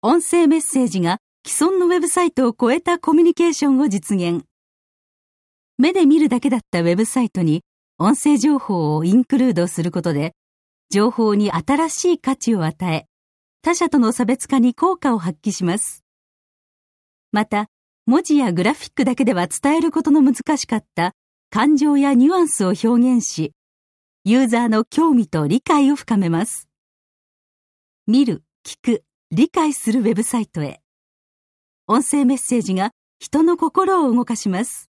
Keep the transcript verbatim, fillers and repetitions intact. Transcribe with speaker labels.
Speaker 1: 音声メッセージが既存のウェブサイトを超えたコミュニケーションを実現。目で見るだけだったウェブサイトに音声情報をインクルードすることで、情報に新しい価値を与え、他社との差別化に効果を発揮します。また、文字やグラフィックだけでは伝えることの難しかった感情やニュアンスを表現し、ユーザーの興味と理解を深めます。見る、聞く、理解するウェブサイトへ。音声メッセージが人の心を動かします。